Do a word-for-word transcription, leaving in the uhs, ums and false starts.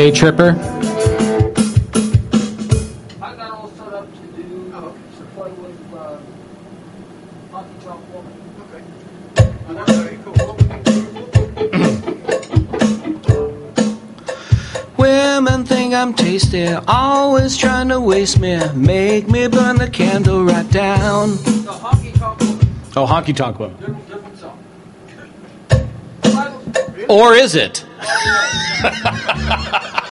Day Tripper. I got all set up to do Oh, okay. to play with uh, Honky Tonk Woman. Okay. Oh, that's very cool. Women think I'm tasty, always trying to waste me, make me burn the candle right down. The Honky Tonk Woman, Oh, Honky Tonk Woman. different, different song. Or is it?